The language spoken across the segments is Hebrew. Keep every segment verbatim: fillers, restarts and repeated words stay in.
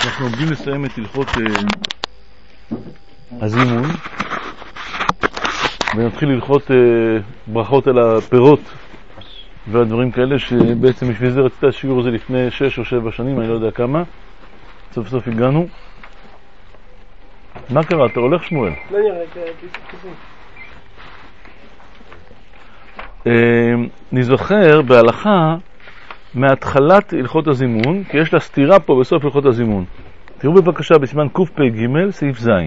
אנחנו עומדים לסיים את הלכות uh, הזימון ונתחיל ללכות uh, ברכות על הפירות והדברים כאלה, שבעצם בשביל זה רציתי השיעור הזה לפני שש או שבע שנים, אני לא יודע כמה. סוף סוף הגענו. מה קרה? אתה הולך, שמואל? לא נראה, uh, נזכר בהלכה מהתחלת הלכות הזימון, כי יש לה סתירה פה בסוף הלכות הזימון. תראו בבקשה בסימן קפ"ג סעיף ז'.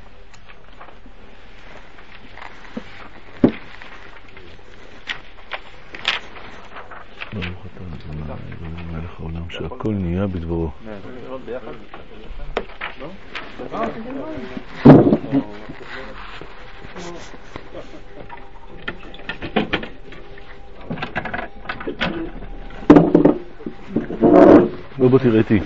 ברוך אתה אדוני מלך העולם שהכל נהיה בדברו. בוא בוא תראה איתי.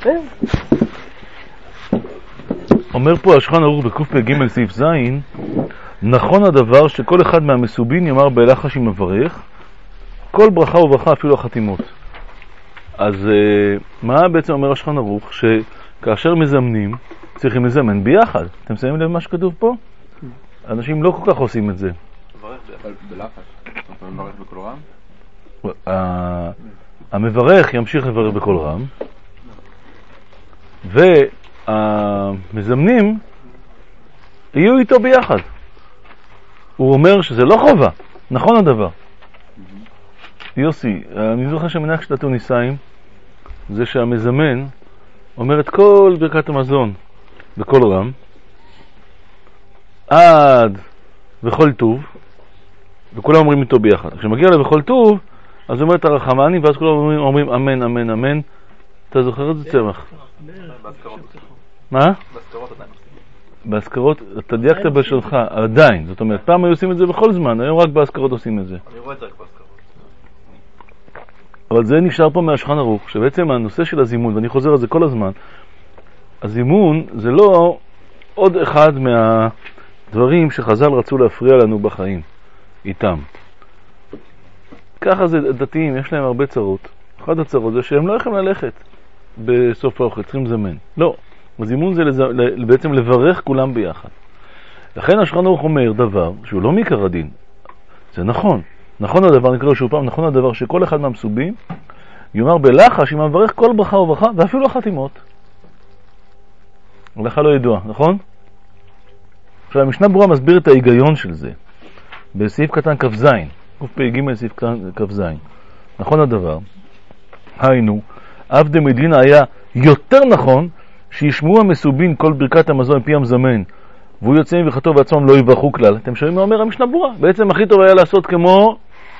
אומר פה השולחן ערוך בקפ"ג סעיף ז', נכון הדבר שכל אחד מהמסובין יאמר בלחש עם מברך כל ברכה וברכה אפילו החתימות. אז מה בעצם אומר השולחן ערוך? שכאשר מזמנים צריכים לזמן ביחד. אתם שמים לב מה שכתוב פה? אנשים לא כל כך עושים את זה. בלחש? אתה מברך בכל רם? המברך ימשיך לברך בכל רם, והמזמנים יהיו איתו ביחד. הוא אומר שזה לא חובה, נכון הדבר. יוסי, אני זוכר שמנהג שתתו ניסיים זה שהמזמן אומר את כל ברכת המזון בכל רם עד וכל טוב, וכולם אומרים איתו ביחד. כשמגיע לו וכל טוב אז הוא אומר את הרחמני, ואז כולם אומרים, אומרים אמן, אמן, אמן. אתה זוכר את זה צמח? מה? בהזכרות עדיין. בהזכרות, אתה דייקת בשלך, עדיין. זאת אומרת, פעם היו עושים את זה בכל זמן, היום רק בהזכרות עושים את זה. אני רואה את זה רק בהזכרות. אבל זה נשאר פה מהשולחן ערוך, שבעצם הנושא של הזימון, ואני חוזר על זה כל הזמן, הזימון זה לא עוד אחד מהדברים שחז"ל רצו להפריע לנו בחיים, איתם. ככה זה דתיים, יש להם הרבה צרות. אחת הצרות זה שהם לא יכולים ללכת בסוף האוכל, צריכים לזמן. לא, הזימון זה לז... בעצם לברך כולם ביחד. לכן השולחן ערוך אומר דבר שהוא לא מעיקר הדין. זה נכון. נכון הדבר, נקרא שוב פעם, נכון הדבר שכל אחד מהמסובים יאמר בלחש אם מברך כל ברכה וברכה ואפילו החתימות. הלכה לא ידועה, נכון? עכשיו המשנה ברורה מסביר את ההיגיון של זה בסעיף קטן כ"ז. קפ"ג סעיף כ"ז. נכון הדבר, היינו, אף דמדינה היה יותר נכון שישמעו המסובין כל ברכת המזון מפי המזמן, והוא יוצא מברכתו בעצמם לא יברכו כלל. אתם שומעים מה אומר המשנה ברורה? בעצם הכי טוב היה לעשות כמו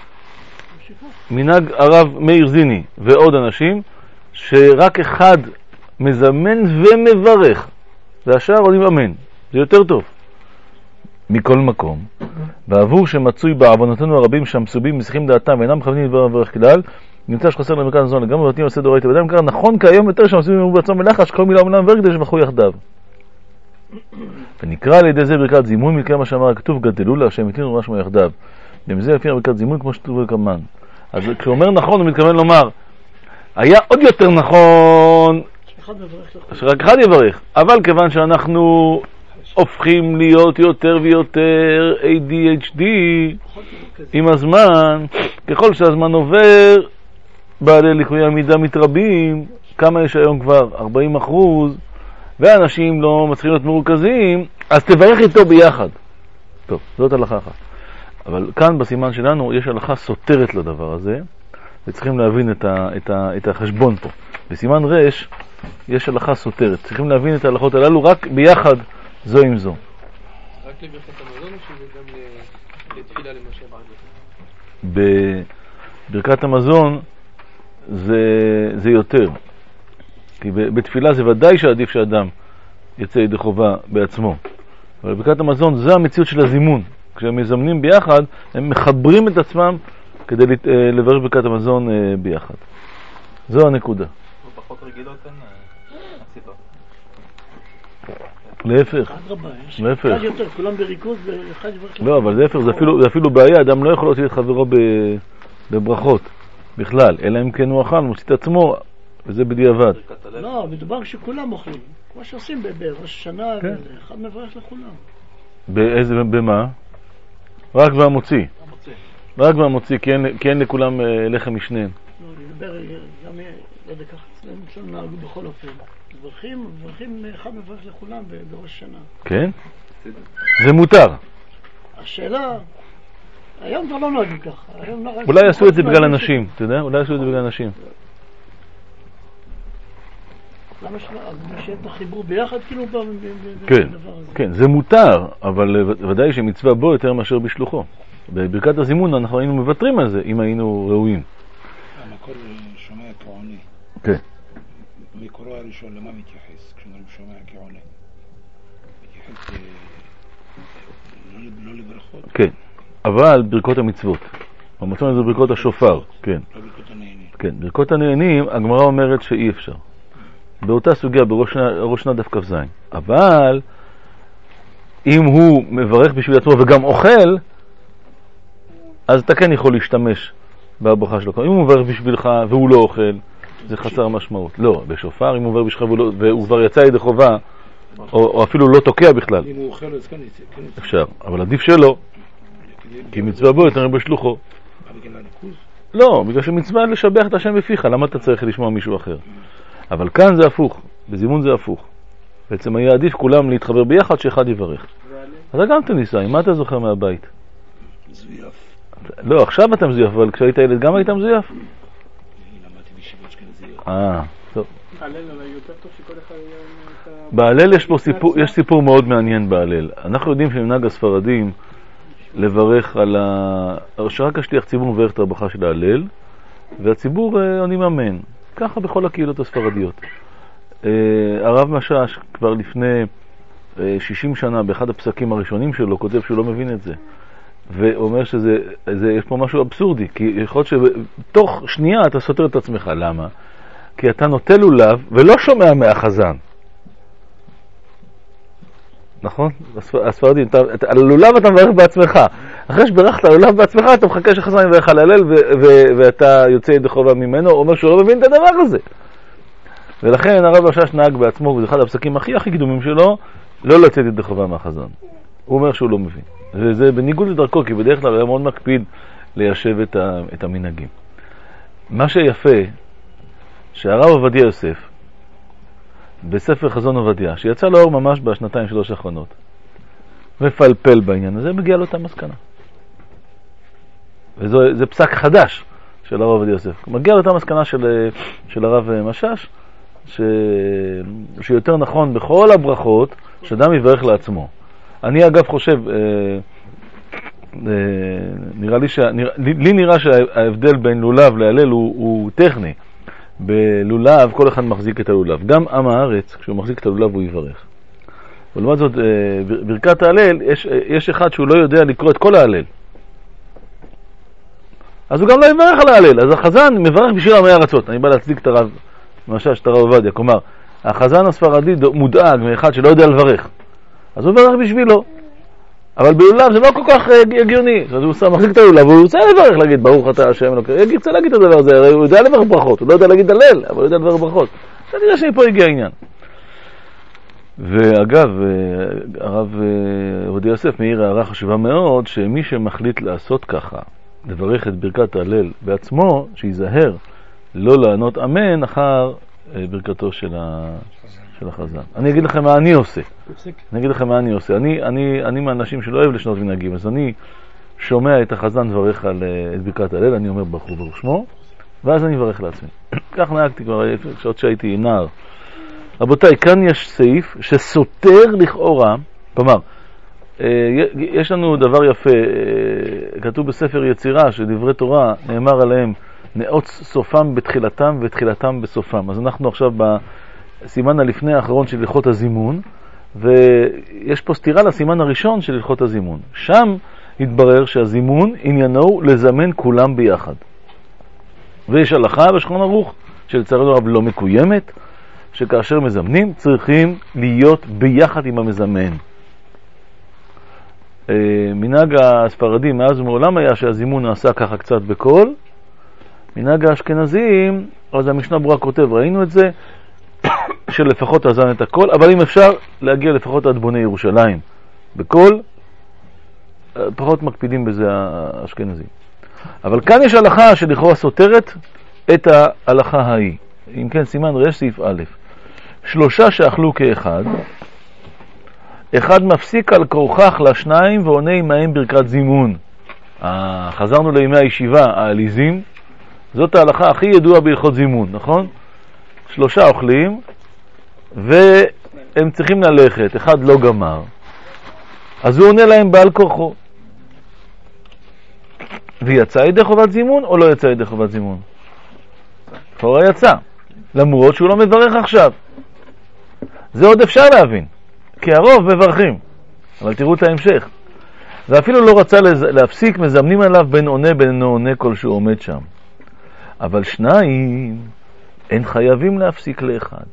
מנהג הרב מאיר זיני ועוד אנשים, שרק אחד מזמן ומברך והשאר עודים אמן. זה יותר טוב. מכל מקום, בעבור שמצוי בעוונותינו הרבים שהמסובים מסיחים דעתם ואינם מכוונים לדבר מברך כלל, נמצא שחסר למרכז הזון לגמרי ותנים עושה דורייתא בדם קרא. נכון כיום יותר שהמסובים יאמרו בעצמם בלחש כל מילה ומילה מברך כדי שבחו יחדיו. ונקרא על ידי זה ברכת זימון מכמה מה שאמר הכתוב גדלו לה השם יתנו מה שמו יחדיו. ומזה לפי ברכת זימון כמו שכתוב כמן. אז כשהוא אומר נכון הוא מתכוון לומר היה עוד יותר נכון שרק אחד יברך, אבל כיוון שאנחנו הופכים להיות יותר ויותר איי די אייץ' די עם הזמן, ככל שהזמן עובר בעלי ליקויי עמידה מתרבים. כמה יש היום כבר? ארבעים אחוז, ואנשים לא מצליחים להיות מרוכזים, אז תברך איתו ביחד. טוב, זאת הלכה אחת. אבל כאן בסימן שלנו יש הלכה סותרת לדבר הזה, וצריכים להבין את, ה, את, ה, את החשבון פה. בסימן רש יש הלכה סותרת, צריכים להבין את ההלכות הללו רק ביחד זו עם זו. רק לברכת המזון או שזה גם לתפילה למשל בעד? בברכת המזון זה, זה יותר. כי בתפילה זה ודאי שעדיף שאדם יצא ידי חובה בעצמו. אבל בברכת המזון זה המציאות של הזימון. כשהם מזמנים ביחד, הם מחברים את עצמם כדי לברך ברכת המזון ביחד. זו הנקודה. פחות רגילות אין הסיבה. להפך, להפך. כולם בריכוז ואחד יברך. לא, אבל זה להפך, זה אפילו בעיה, אדם לא יכול להוציא את חברו בברכות בכלל, אלא אם כן הוא אכל, מוציא את עצמו וזה בדיעבד. לא, מדובר שכולם אוכלים. כמו שעושים בראש השנה, כן. אחד מברך לכולם. באיזה, במה? רק והמוציא. רק והמוציא, כי אין, כי אין לכולם אה, לחם משניהם. לא, אני מדבר, גם, לא יודע, ככה אצלנו, אצלנו נהגו בכל אופן. מברכים, מברכים, אחד מברך לכולם בראש השנה. כן? זה מותר. השאלה, היום כבר לא נוהגים ככה. היום נוהג- אולי יעשו את זה בגלל נוהגים אנשים, אתה יודע? אולי יעשו את זה בגלל אנשים. ש- למה שלא? אז שיהיה את החיבור ביחד, כאילו, ב- ב- ב- כן, בדבר הזה. כן, זה מותר, אבל ודאי שמצווה בו יותר מאשר בשלוחו. בברכת הזימון אנחנו היינו מוותרים על זה, אם היינו ראויים. המקור שומע כעונה. כן. מקורו הראשון למה מתייחס כשאומרים שומע כעונה? מתייחס אה, לא- לא לברכות, כן, אבל ברכות המצוות. המצוות זה ברכות השופר, כן. לא ברכות הנהנים. כן, ברכות הנהנים, הגמרא אומרת שאי אפשר. באותה סוגיה, בראש שנה- ראש שנה דף כ"ז. אבל, אם הוא מברך בשביל עצמו וגם אוכל, אז אתה כן יכול להשתמש בברכה שלו. אם הוא מברך בשבילך והוא לא אוכל, זה חסר משמעות. לא, בשופר, אם הוא מברך בשבילך והוא לא- והוא כבר יצא ידי חובה, או, או אפילו לא תוקע בכלל, אם הוא אוכל אז כן יצא, כן יצא. אפשר. אבל עדיף שלא, כדי- כי מצווה בו יותר בשלוחו. אבל בגלל הניקוז, לא, בגלל שמצווה לשבח את השם בפיך, למה אתה צריך לשמוע מישהו אחר? אבל כאן זה הפוך, בזימון זה הפוך. בעצם היה עדיף כולם להתחבר ביחד שאחד יברך. אתה גם תניסה, מה אתה זוכר מהבית? זויף. לא, עכשיו אתה מזויף, אבל כשהיית ילד גם היית מזויף? אני למדתי בישיבות אשכנזיות. אה, טוב. הלל, אבל יותר טוב שכל אחד יהיה את ה... בהלל יש פה סיפור, יש סיפור מאוד מעניין בהלל. אנחנו יודעים שמנהג הספרדים לברך על ה... שרק השליח ציבור מברך את הברכה של ההלל, והציבור אה, עונים אמן. ככה בכל הקהילות הספרדיות. אה, הרב משאש כבר לפני אה, שישים שנה באחד הפסקים הראשונים שלו כותב שהוא לא מבין את זה. והוא אומר שזה, זה, יש פה משהו אבסורדי, כי יכול להיות שבתוך שנייה אתה סותר את עצמך. למה? כי אתה נוטה לולב ולא שומע מהחזן. נכון? הספר, הספרדים, אתה, אתה, על הלולב אתה מברך בעצמך. אחרי שברכת על הלולב בעצמך, אתה מחכה שחזן יברך על הלל ו- ו- ואתה יוצא ידי חובה ממנו, הוא אומר שהוא לא מבין את הדבר הזה. ולכן הרב השש נהג בעצמו, וזה אחד הפסקים הכי הכי קדומים שלו, לא לצאת ידי חובה מהחזן. הוא אומר שהוא לא מבין. וזה בניגוד לדרכו, כי בדרך כלל הוא היה מאוד מקפיד ליישב את, ה- את המנהגים. מה שיפה, שהרב עובדיה יוסף, בספר חזון עובדיה, שיצא לאור ממש בשנתיים שלוש האחרונות, מפלפל בעניין הזה, מגיע לאותה מסקנה. וזה פסק חדש של הרב עובדיה יוסף. מגיע לאותה מסקנה של, של הרב משאש, ש, שיותר נכון בכל הברכות, שאדם יברך לעצמו. אני אגב חושב, אה, אה, נראה לי, ש, נראה, לי נראה שההבדל בין לולב להלל הוא, הוא טכני. בלולב כל אחד מחזיק את הלולב. גם עם הארץ, כשהוא מחזיק את הלולב הוא יברך. ולמד זאת, ברכת ההלל, יש, יש אחד שהוא לא יודע לקרוא את כל ההלל. אז הוא גם לא יברך על ההלל. אז החזן מברך בשביל עמי ארצות. אני בא להצדיק את הרב, למשל, את הרב עובדיה. כלומר, החזן הספרדי מודאג מאחד שלא יודע לברך. אז הוא מברך בשבילו. אבל בלולב זה לא כל כך הגיוני. אז הוא מחזיק את הלולב, והוא רוצה לברך, להגיד, ברוך אתה השם אלוקים. הוא רוצה להגיד את הדבר הזה, הרי הוא יודע לברך ברכות, הוא לא יודע להגיד הלל, אבל הוא יודע לברך ברכות. אתה נראה שמפה הגיע העניין. ואגב, הרב עובדיה יוסף מעיר הערה חשובה מאוד, שמי שמחליט לעשות ככה, לברך את ברכת ההלל בעצמו, שיזהר לא לענות אמן אחר ברכתו של ה... של החזן. אני אגיד לכם מה אני עושה. אני אגיד לכם מה אני עושה. אני, אני, אני מהאנשים שלא אוהב לשנות מנהגים, אז אני שומע את החזן מברך על את ברכת ההלל, אני אומר ברוך הוא ברוך שמו, ואז אני מברך לעצמי. כך נהגתי כבר שעות שהייתי נער. רבותיי, כאן יש סעיף שסותר לכאורה, כלומר, יש לנו דבר יפה, כתוב בספר יצירה שדברי תורה נאמר עליהם נאות סופם בתחילתם ותחילתם בסופם. אז אנחנו עכשיו ב... סימן הלפני האחרון של הלכות הזימון, ויש פה סתירה לסימן הראשון של הלכות הזימון. שם התברר שהזימון עניינו לזמן כולם ביחד. ויש הלכה בשולחן ערוך שלצערנו הרב לא מקוימת, שכאשר מזמנים צריכים להיות ביחד עם המזמן. מנהג הספרדים מאז ומעולם היה שהזימון נעשה ככה קצת בקול. מנהג האשכנזים אז המשנה ברורה כותב, ראינו את זה, שלפחות תאזן את הכל, אבל אם אפשר להגיע לפחות עד בוני ירושלים. בכל, פחות מקפידים בזה האשכנזים. אבל כאן יש הלכה שלכאורה סותרת את ההלכה ההיא. אם כן, סימן רש סעיף א', שלושה שאכלו כאחד, אחד מפסיק על כורחך לשניים ועונה עמהם ברכת זימון. אה, חזרנו לימי הישיבה, העליזים, זאת ההלכה הכי ידועה בהלכות זימון, נכון? שלושה אוכלים והם צריכים ללכת, אחד לא גמר, אז הוא עונה להם בעל כורחו. ויצא ידי חובת זימון או לא יצא ידי חובת זימון? כבר יצא, למרות שהוא לא מברך עכשיו. זה עוד אפשר להבין, כי הרוב מברכים, אבל תראו את ההמשך. ואפילו לא רצה להפסיק, מזמנים עליו בין עונה בין עונה כל שהוא עומד שם. אבל שניים אין חייבים להפסיק לאחד.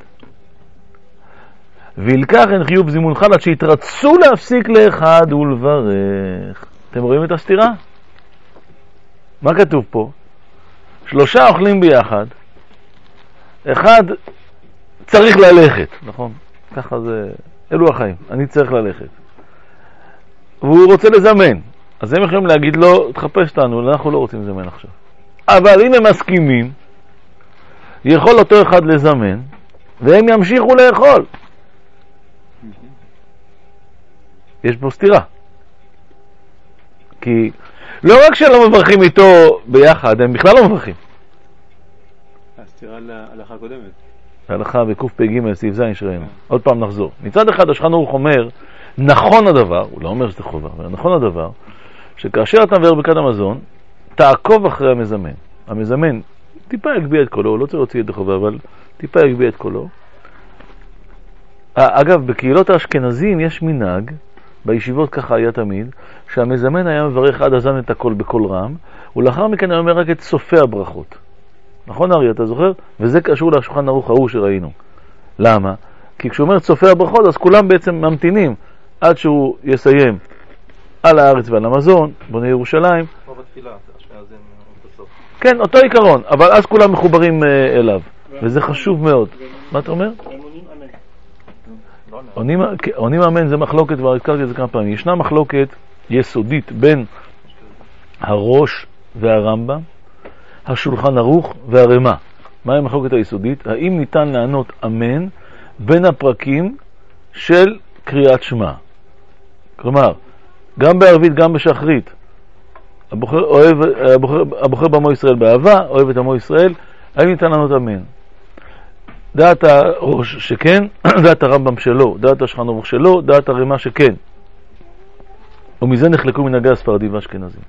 וילקח אין חיוב זימון חלת שהתרצו להפסיק לאחד ולברך. אתם רואים את הסתירה? מה כתוב פה? שלושה אוכלים ביחד, אחד צריך ללכת, נכון? ככה זה, אלו החיים, אני צריך ללכת. והוא רוצה לזמן, אז הם יכולים להגיד לו, תחפש אותנו, אנחנו לא רוצים לזמן עכשיו. אבל אם הם מסכימים, יכול אותו אחד לזמן, והם ימשיכו לאכול. יש פה סתירה. כי לא רק שלא מברכים איתו ביחד, הם בכלל לא מברכים. הסתירה להלכה הקודמת. ההלכה בקוף פ"ג סעיף ז' שראינו. עוד פעם נחזור. מצד אחד השולחן ערוך אומר, נכון הדבר, הוא לא אומר שזה חובה, אבל נכון הדבר, שכאשר אתה מבאר ברכת המזון, תעקוב אחרי המזמן. המזמן טיפה יגביה את קולו, לא צריך להוציא את החובה, אבל טיפה יגביה את קולו. אגב, בקהילות האשכנזים יש מנהג, בישיבות ככה היה תמיד, שהמזמן היה מברך עד הזן את הכל בקול רם, ולאחר מכן היה אומר רק את סופי הברכות. נכון אריה, אתה זוכר? וזה קשור לשולחן ערוך ההוא שראינו. למה? כי כשהוא אומר את סופי הברכות, אז כולם בעצם ממתינים עד שהוא יסיים על הארץ ועל המזון, בוני ירושלים. כמו בתפילה, השכנזים בסוף. כן, אותו עיקרון, אבל אז כולם מחוברים אליו, וזה חשוב מאוד. מה אתה אומר? עונים אמן זה מחלוקת, כבר הזכרתי את זה כמה פעמים. ישנה מחלוקת יסודית בין הראש והרמב"ם, השולחן ערוך והרמה. מה היא המחלוקת היסודית? האם ניתן לענות אמן בין הפרקים של קריאת שמע? כלומר, גם בערבית גם בשחרית, הבוחר, אוהב, הבוחר, הבוחר בעמו ישראל באהבה, אוהב את עמו ישראל, האם ניתן לענות אמן? דעת הראש שכן, דעת הרמב"ם שלו, דעת השולחן ערוך שלו, דעת הרמה שכן. ומזה נחלקו מנהגי הספרדי והאשכנזים.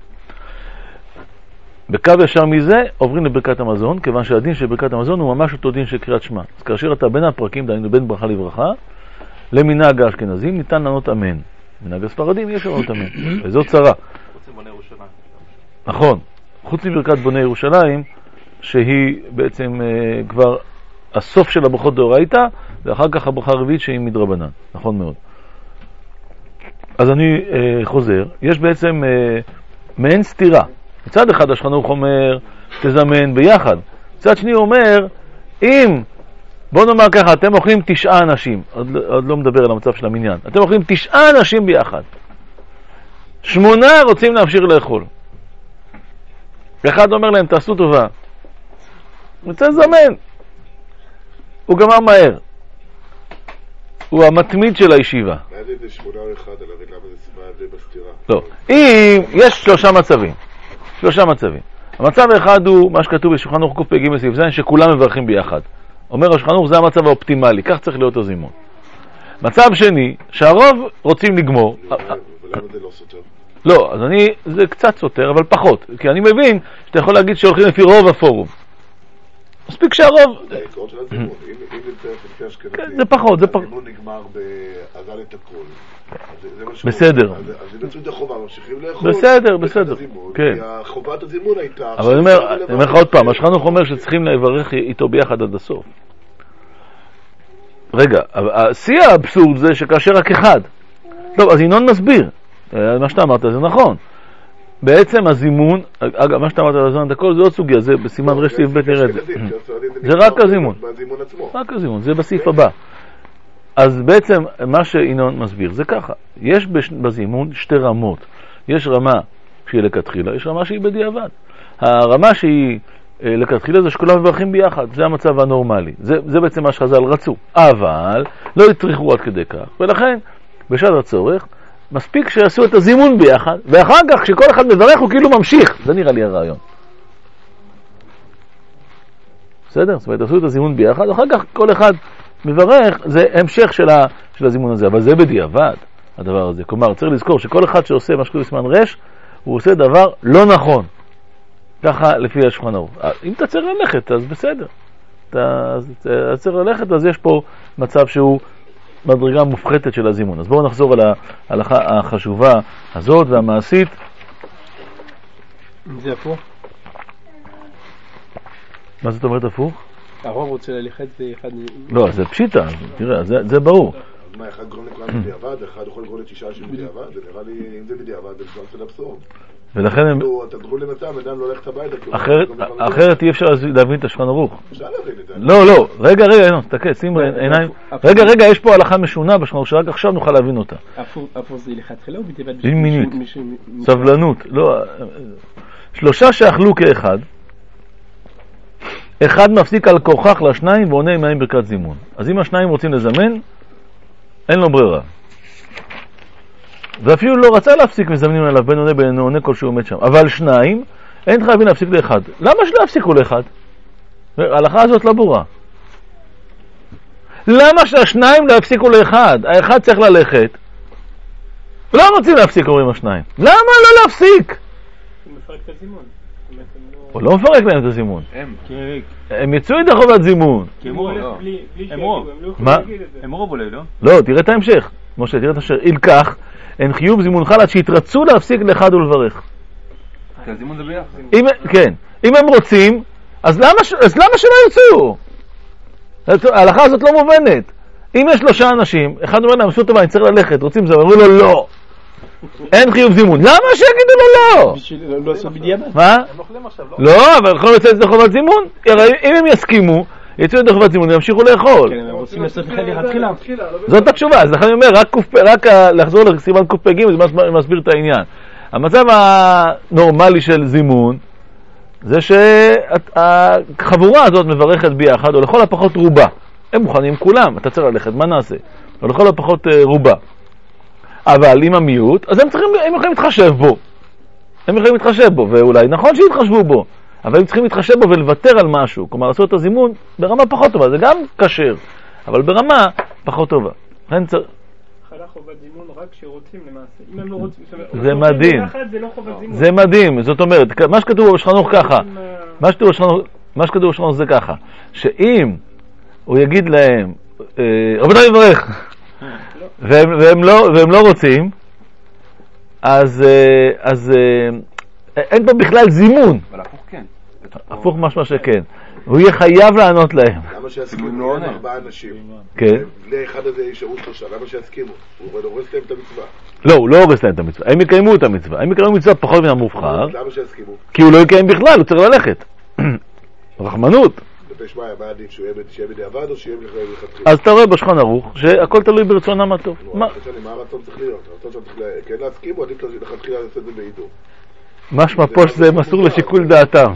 בקו ישר מזה עוברים לברכת המזון, כיוון שהדין של ברכת המזון הוא ממש אותו דין של קריאת שמע. אז כאשר אתה בין הפרקים, דיינו בין ברכה לברכה, למנהג האשכנזים ניתן לענות אמן. מנהג הספרדים יש לענות אמן, וזאת צרה. חוץ מבוני ירושלים. נכון, חוץ מברכת בוני ירושלים, שהיא בעצם uh, כבר הסוף של הברכות דאורייתא, ואחר כך הברכה הרביעית שהיא מדרבנן. נכון מאוד. אז אני uh, חוזר, יש בעצם uh, מעין סתירה. מצד אחד השולחן ערוך אומר תזמן ביחד, מצד שני הוא אומר אם, בוא נאמר ככה, אתם אוכלים תשעה אנשים, עוד, עוד לא מדבר על המצב של המניין, אתם אוכלים תשעה אנשים ביחד, שמונה רוצים להמשיך לאכול, אחד אומר להם תעשו טובה, רוצה לזמן, הוא גמר מהר, הוא המתמיד של הישיבה. מה זה שמונה או אחד, אני לא מבין למה זה סיבה די בסתירה. לא, אם יש שלושה מצבים, שלושה מצבים. המצב האחד הוא מה שכתוב בשולחן ערוך קוף פ"ג סעיף ז' שכולם מברכים ביחד. אומר השולחן ערוך זה המצב האופטימלי, כך צריך להיות הזימון. מצב שני, שהרוב רוצים לגמור. ולמה זה לא סותר? לא, אז אני, זה קצת סותר, אבל פחות. כי אני מבין שאתה יכול להגיד שהולכים לפי רוב הפורום. מספיק שהרוב... זה העיקרון של הזימון. אם נמצא לפי אשכנזים, זה פחות, זה פחות. הזימון נגמר באזל את הכל. בסדר. אז הם יצאו את החובה, ממשיכים לאכול. בסדר, בסדר. כן. כי החובת הזימון הייתה... אבל אני אומר, אני אומר לך עוד פעם, השולחן ערוך אומר שצריכים לברך איתו ביחד עד הסוף. רגע, השיא האבסורד זה שכאשר רק אחד. טוב, אז ינון מסביר. מה שאתה אמרת זה נכון. בעצם הזימון, אגב, מה שאתה אמרת על הזמן, הכל זה עוד סוגיה, זה בסימן רשת סעיף ב' נרד. זה רק הזימון. רק הזימון, זה בסעיף הבא. אז בעצם מה שינון מסביר זה ככה, יש בזימון שתי רמות. יש רמה שהיא לכתחילה, יש רמה שהיא בדיעבד. הרמה שהיא לכתחילה זה שכולם מברכים ביחד, זה המצב הנורמלי. זה, זה בעצם מה שחז"ל רצו. אבל לא יצריכו עד כדי כך, ולכן בשעת הצורך מספיק שיעשו את הזימון ביחד, ואחר כך כשכל אחד מברך הוא כאילו ממשיך. זה נראה לי הרעיון. בסדר? זאת אומרת, עשו את הזימון ביחד, אחר כך כל אחד מברך, זה המשך של, ה, של הזימון הזה, אבל זה בדיעבד, הדבר הזה. כלומר, צריך לזכור שכל אחד שעושה מה שקוראים סימן רש, הוא עושה דבר לא נכון. ככה לפי השולחן ערוך. אם אתה צריך ללכת, אז בסדר. אתה, אתה צריך ללכת, אז יש פה מצב שהוא מדרגה מופחתת של הזימון. אז בואו נחזור על ההלכה החשובה הזאת והמעשית. זה הפוך? מה זאת אומרת הפוך? הרוב רוצה ללכת ואחד... לא, זה פשיטה, תראה, זה, זה ברור. אז מה, אחד גורם לכולם בדיעבד, אחד יכול לגרום לתשישה של בדיעבד, זה נראה לי, אם זה בדיעבד, זה כבר של אבסורד. ולכן הם... אתה גרום למצב, אדם לא הולכת הביתה. אחרת אי אפשר להבין את השולחן ערוך. אפשר להבין את זה. לא, לא, רגע, רגע, תסתכל, שים עיניים. רגע, רגע, יש פה הלכה משונה בשולחן ערוך, שרק עכשיו נוכל להבין אותה. הפוך זה לכתחילה או בדיעבד? מינית, סבלנות, לא... שלושה שאכלו כאחד, אחד מפסיק על כוכך לשניים ועונה עם מים ברכת זימון. אז אם השניים רוצים לזמן, אין לו ברירה. ואפילו לא רצה להפסיק מזמנים עליו בין עונה בין עונה כל שהוא עומד שם. אבל שניים, אין חייבים להפסיק לאחד. למה שלא יפסיקו לאחד? ההלכה הזאת לא ברורה. למה שהשניים לא יפסיקו לאחד? האחד צריך ללכת. לא רוצים להפסיק, אומרים השניים. למה לא להפסיק? הוא מפרק את הזימון. הוא לא מפרק להם את הזימון. הם, הם יצאו את החובת זימון. מה? הם רוב אולי, לא? לא, תראה את ההמשך. משה, תראה את ההמשך. אילקח, אין חיוב זימון חלת שהתרצו להפסיק לאחד ולברך. כי הזימון זה ביחד. כן. אם הם רוצים, אז למה שלא יצאו? ההלכה הזאת לא מובנת. אם יש שלושה אנשים, אחד אומר להם, עשו טובה, אני צריך ללכת, רוצים זה, אמרו לו לא. אין חיוב זימון. למה שיגידו לו לא? בשביל לא עשו בדיעבד. מה? הם אוכלים עכשיו, לא? לא, אבל יכולים לצאת את חובת זימון. אם הם יסכימו, יצאו את חובת זימון וימשיכו לאכול. כן, הם רוצים לעשות בכלל לכתחילה. זאת התשובה. אז לכן אני אומר, רק לחזור לסימן קפ"ג, זה מסביר את העניין. המצב הנורמלי של זימון, זה שהחבורה הזאת מברכת ביחד, או לכל הפחות רובה. הם מוכנים כולם, אתה צריך ללכת, מה נעשה? או לכל הפחות רובה. אבל עם המיעוט, אז הם צריכים, הם יכולים להתחשב בו. הם יכולים להתחשב בו, ואולי נכון שיתחשבו בו, אבל הם צריכים להתחשב בו ולוותר על משהו. כלומר, לעשות את הזימון ברמה פחות טובה, זה גם קשר, אבל ברמה פחות טובה. חלה חובת זימון רק כשרוצים למעשה. אם הם לא רוצים, זה מדהים. זה מדהים. זאת אומרת, מה שכתוב בשולחן ערוך ככה, מה שכתוב בשולחן ערוך זה ככה, שאם הוא יגיד להם, רבותיי מברך, והם, והם, לא, והם לא רוצים, אז, אז אין פה בכלל זימון. אבל הפוך כן. הפוך משמע שכן. הוא יהיה חייב לענות להם. למה שיסכימו? הם ארבעה אנשים. כן. בלי אחד הזה ישארו שלושה. למה שיסכימו? הוא הורס להם את המצווה. לא, הוא לא הורס להם את המצווה. הם יקיימו את המצווה. הם יקיימו מצווה פחות מן המובחר. למה שיסכימו? כי הוא לא יקיים בכלל, הוא צריך ללכת. רחמנות. תשמע, מה עדיף שהוא יהיה בדיעבד או שיהיה לכתחילה? אז אתה רואה בשולחן ערוך שהכל תלוי ברצונם הטוב. מה הרצון צריך להיות? הרצון צריך כן להסכים או עדיף לכתחילה לעשות את זה בעידור? משמע פה שזה מסור לשיקול דעתם.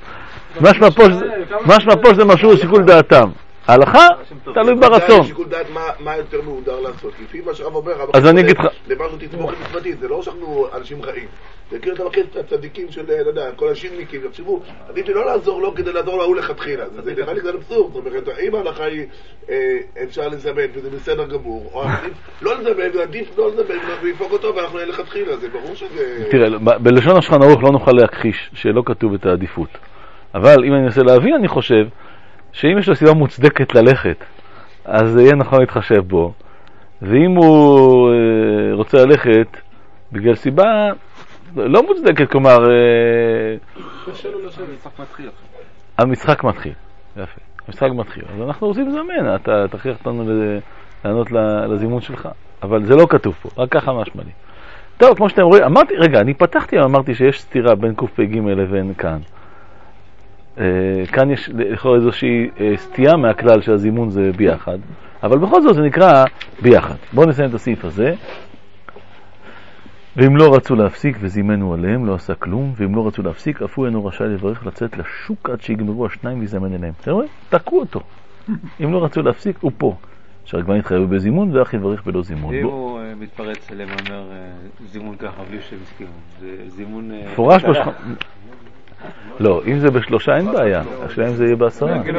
משמע פה שזה מסור לשיקול דעתם. ההלכה תלוי ברצון. שיקול דעת מה יותר מהודר לעשות. לפי מה שהרב אומר, אז אני אגיד לך, למשהו תתמוכת מצוותית, זה לא שאנחנו אנשים רעים. זה כאילו אתה מכיר את הצדיקים של, לא יודע, כל השירניקים, תחשבו, עדיף לי לא לעזור לו כדי לעזור לו לכתחילה. זה נראה לי קצת אבסורד. זאת אומרת, אם ההלכה היא אפשר לזמן וזה בסדר גמור, או עדיף לא לזמן ועדיף לא לזמן ולפוק אותו ואנחנו נהיה לכתחילה, זה ברור שזה... תראה, בלשון השולחן ערוך לא נוכל להכחיש שלא כתוב את העדיפות. אבל אם אני אנסה להבין, אני חושב שאם יש לו סיבה מוצדקת ללכת, אז זה יהיה נכון להתחשב בו. ואם הוא אה, רוצה ללכת בגלל סיבה לא מוצדקת, כלומר... אה, המשחק מתחיל. המשחק מתחיל. יפה. המשחק מתחיל. אז אנחנו רוצים לזמן. אתה תכריח אותנו לענות לזימון שלך. אבל זה לא כתוב פה. רק ככה משמע לי. טוב, כמו שאתם רואים, אמרתי, רגע, אני פתחתי, אמרתי שיש סתירה בין קפ"ג לבין כאן. כאן יש לכל איזושהי סטייה מהכלל שהזימון זה ביחד, אבל בכל זאת זה נקרא ביחד. בואו נסיים את הסעיף הזה. ואם לא רצו להפסיק וזימנו עליהם, לא עשה כלום, ואם לא רצו להפסיק, אף הוא אינו רשאי לברך לצאת לשוק עד שיגמרו השניים ויזמן אליהם. אתם רואים? תקעו אותו. אם לא רצו להפסיק, הוא פה. שהרגמן יתחייב בזימון, ואח יברך בלא זימון. אם הוא מתפרץ אליהם ואומר זימון ככה בלי שהם הסכימו, זה זימון... פורש בשלושה... לא, אם זה בשלושה אין בעיה, השאלה אם זה יהיה בעשרה. אני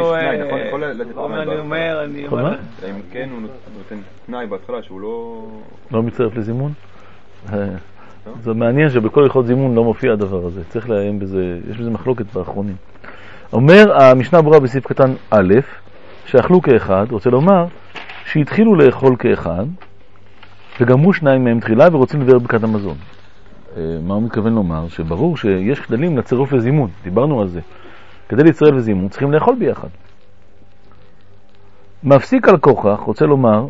אומר, אני אומר... אם כן, הוא נותן תנאי בהתחלה שהוא לא... לא מצטרף לזימון? זה מעניין שבכל הלכות זימון לא מופיע הדבר הזה. צריך לעיין בזה, יש בזה מחלוקת באחרונים. אומר המשנה ברורה בסעיף קטן א', שאכלו כאחד, רוצה לומר שהתחילו לאכול כאחד, וגמרו שניים מהם תחילה ורוצים לבאר ברכת המזון. מה הוא מתכוון לומר? שברור שיש כללים לצירוף לזימון, דיברנו על זה. כדי להצטרף לזימון צריכים לאכול ביחד. מפסיק על כוכך, רוצה לומר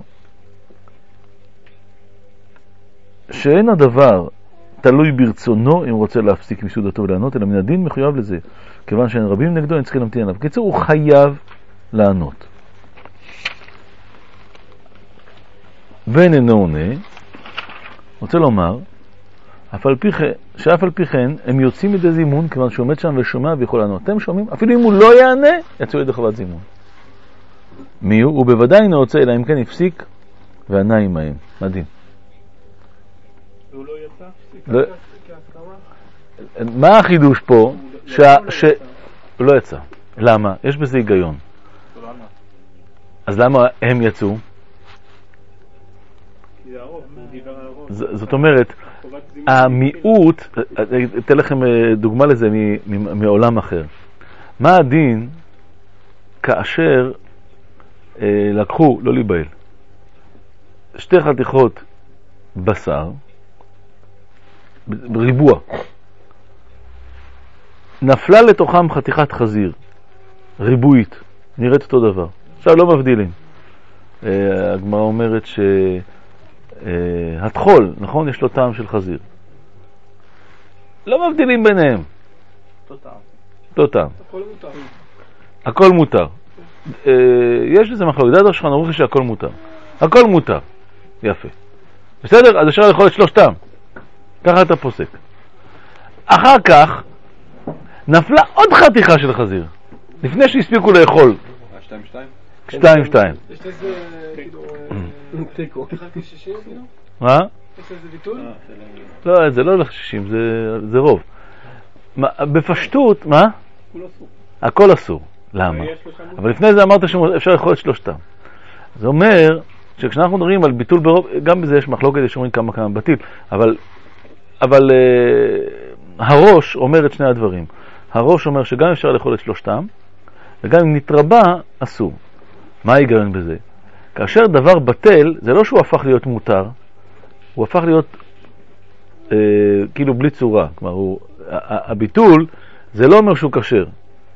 שאין הדבר תלוי ברצונו אם רוצה להפסיק מסעודתו ולענות, אלא מן הדין מחויב לזה. כיוון שאין רבים נגדו, אין צריכים להמתין עליו. בקיצור, הוא חייב לענות. ואין אינו עונה, רוצה לומר אף על פי כן, שאף על פי כן הם יוצאים מדי זימון כיוון שהוא עומד שם ושומע ויכול לענות. אתם שומעים? אפילו אם הוא לא יענה, יצאו ידי חובת זימון. מי הוא? הוא בוודאי אינו רוצה, אלא אם כן הפסיק וענה עמהם. מדהים. והוא לא יצא? לא... מה החידוש פה? שה... ש... הוא לא יצא. למה? יש בזה היגיון. אז למה הם יצאו? זאת אומרת, המיעוט, אתן לכם דוגמה לזה מעולם אחר. מה הדין כאשר לקחו, לא להיבהל, שתי חתיכות בשר, ריבוע, נפלה לתוכם חתיכת חזיר, ריבועית, נראית אותו דבר. עכשיו לא מבדילים. הגמרא אומרת ש... התחול, נכון? יש לו טעם של חזיר. לא מבדילים ביניהם. אותו טעם. אותו טעם. הכל מותר. הכל מותר. יש לזה מחלוקת. דעת השולחן ערוך שהכל מותר. הכל מותר. יפה. בסדר? אז אפשר לאכול את שלושתם. ככה אתה פוסק. אחר כך נפלה עוד חתיכה של חזיר. לפני שהספיקו לאכול. שתיים שתיים? שתיים שתיים. יש לזה כאילו... תיקו. אחד כשישים כאילו? מה? יש לזה ביטול? לא, זה לא הולך שישים, זה רוב. בפשטות, מה? הכל אסור. למה? אבל לפני זה אמרת שאפשר לאכול את שלושתם. זה אומר שכשאנחנו מדברים על ביטול ברוב, גם בזה יש מחלוקת, יש אומרים כמה כמה בטיל, אבל אבל הראש אומר את שני הדברים. הראש אומר שגם אפשר לאכול את שלושתם, וגם אם נתרבה, אסור. מה ההיגיון בזה? כאשר דבר בטל, זה לא שהוא הפך להיות מותר, הוא הפך להיות אה, כאילו בלי צורה. כלומר, הוא, הביטול זה לא אומר שהוא כשר.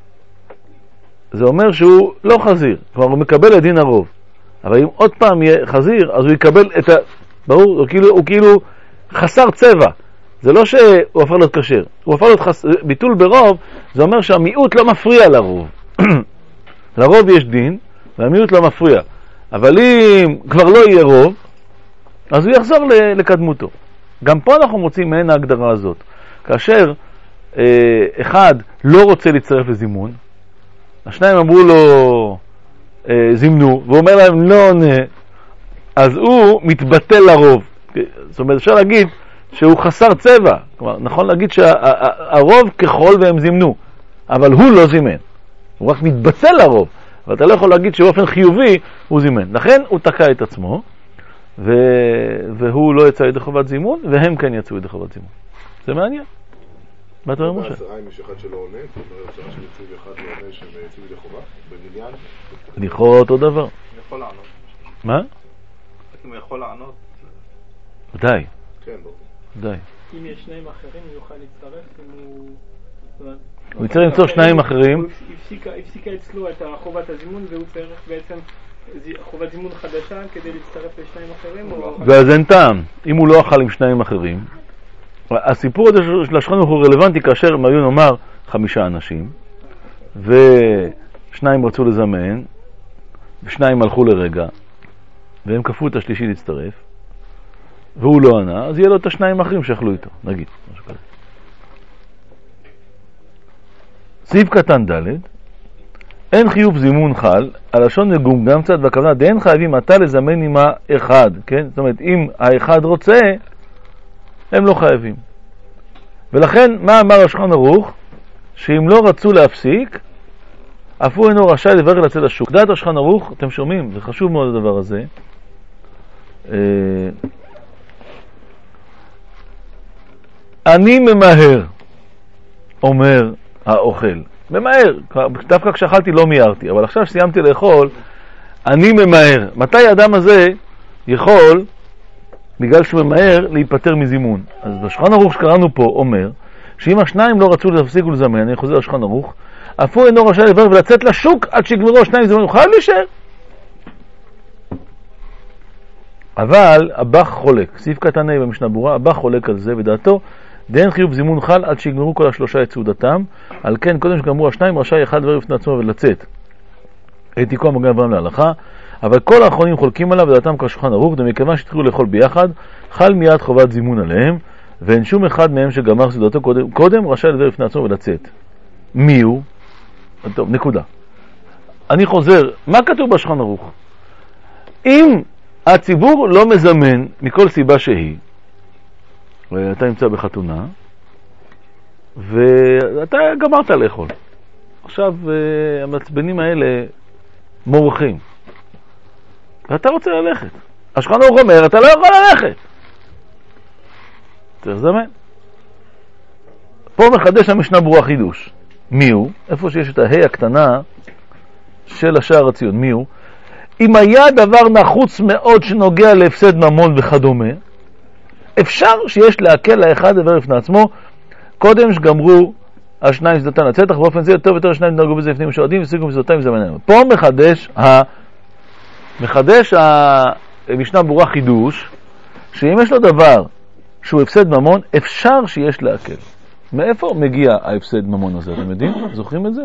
זה אומר שהוא לא חזיר. כלומר, הוא מקבל את דין הרוב. אבל אם עוד פעם יהיה חזיר, אז הוא יקבל את ה... ברור, הוא כאילו, הוא כאילו חסר צבע. זה לא שהוא הפך להיות כשר. הוא הפך להיות חס... ביטול ברוב, זה אומר שהמיעוט לא מפריע לרוב. לרוב יש דין, והמיעוט לא מפריע. אבל אם כבר לא יהיה רוב, אז הוא יחזור לקדמותו. גם פה אנחנו מוצאים מעין ההגדרה הזאת. כאשר אה, אחד לא רוצה להצטרף לזימון, השניים אמרו לו אה, זימנו, והוא אומר להם לא עונה, אז הוא מתבטל לרוב. זאת אומרת, אפשר להגיד שהוא חסר צבע. כלומר, נכון להגיד שהרוב ככל והם זימנו, אבל הוא לא זימן. הוא רק מתבטל לרוב. אבל אתה לא יכול להגיד שבאופן חיובי הוא זימן. לכן הוא תקע את עצמו, ו... והוא לא יצא ידי חובת זימון, והם כן יצאו ידי חובת זימון. זה מעניין. מה אתה אומר, משה? בעשרה אם יש אחד שלא עונה, זאת אומרת, שעה שמצאים אחד לא עונה שהם יצאו ידי חובה, בבניין. לכאורה אותו דבר. הוא יכול לענות. מה? אם הוא יכול לענות. די. כן, ברור. די. אם יש שניים אחרים, הוא יוכל להצטרף אם הוא... הוא יצטרך למצוא שניים אחרים. הוא הפסיקה אצלו את חובת הזימון, והוא צריך בעצם חובת זימון חדשה כדי להצטרף לשניים אחרים. ואז אין טעם. אם הוא לא אכל עם שניים אחרים, הסיפור הזה של השולחן ערוך הוא רלוונטי כאשר הם היו נאמר חמישה אנשים, ושניים רצו לזמן, ושניים הלכו לרגע, והם כפו את השלישי להצטרף, והוא לא ענה, אז יהיה לו את השניים האחרים שאכלו איתו, נגיד, משהו כזה. סעיף קטן ד' אין חיוב זימון חל, הלשון מגומגם קצת, והכוונה דאין חייבים אתה לזמן עם האחד, כן? זאת אומרת, אם האחד רוצה, הם לא חייבים. ולכן, מה אמר השולחן ערוך? שאם לא רצו להפסיק, אף הוא אינו רשאי לברר לצאת לשוק. דעת השולחן ערוך, אתם שומעים, זה חשוב מאוד הדבר הזה. אני ממהר, אומר האוכל. ממהר, דווקא כשאכלתי לא מיירתי, אבל עכשיו שסיימתי לאכול, אני ממהר. מתי האדם הזה יכול, בגלל שהוא ממהר, להיפטר מזימון? אז בשולחן ערוך שקראנו פה אומר, שאם השניים לא רצו להפסיק ולזמן, אני חוזר לשולחן ערוך, אף הוא אינו רשאי לברר ולצאת לשוק עד שיגמרו השניים זימון, הוא חייב להישאר. אבל הבח חולק, סעיף קטן ה' במשנה ברורה, הבח חולק על זה, ודעתו, דאין חיוב זימון חל עד שיגמרו כל השלושה את סעודתם, על כן קודם שגמרו השניים רשאי אחד לברר לפני עצמו ולצאת. העתיקו המגן אברהם להלכה, אבל כל האחרונים חולקים עליו ודעתם כשולחן ערוך, ומכיוון שהתחילו לאכול ביחד, חל מיד חובת זימון עליהם, ואין שום אחד מהם שגמר סעודתו קודם, קודם רשאי לברר לפני עצמו ולצאת. מי הוא? טוב, נקודה. אני חוזר, מה כתוב בשולחן ערוך? אם הציבור לא מזמן מכל סיבה שהיא, ואתה נמצא בחתונה, ואתה גמרת לאכול. עכשיו המצבנים האלה מורחים, ואתה רוצה ללכת. השולחן ערוך אומר, אתה לא יכול ללכת. צריך לזמן. פה מחדש המשנה ברורה חידוש. מי הוא? איפה שיש את ההי הקטנה של השער הציון. מי הוא? אם היה דבר נחוץ מאוד שנוגע להפסד ממון וכדומה, אפשר שיש להקל לאחד דבר לפני עצמו, קודם שגמרו השניים שדתן לצאת, אך באופן זה יותר ויותר השניים נרגו בזה לפנים משועדים וסיגו מזדותיים וזמניים. פה מחדש ה... מחדש המשנה ברורה חידוש, שאם יש לו דבר שהוא הפסד ממון, אפשר שיש להקל. מאיפה מגיע ההפסד ממון הזה? אתם יודעים? זוכרים את זה?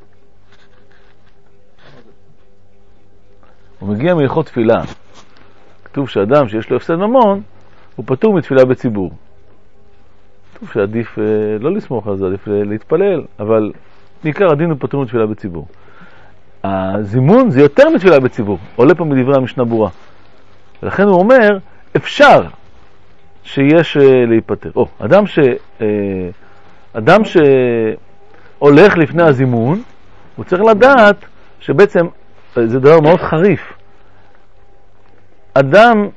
הוא מגיע מהלכות תפילה. כתוב שאדם שיש לו הפסד ממון, הוא פטור מתפילה בציבור. כתוב שעדיף לא לסמוך על זה, עדיף להתפלל, אבל בעיקר הדין הוא פטור מתפילה בציבור. הזימון זה יותר מתפילה בציבור, עולה פה מדברי המשנה ברורה. ולכן הוא אומר, אפשר שיש להיפטר. או, אדם ש... אדם שהולך לפני הזימון, הוא צריך לדעת שבעצם זה דבר מאוד חריף. אדם,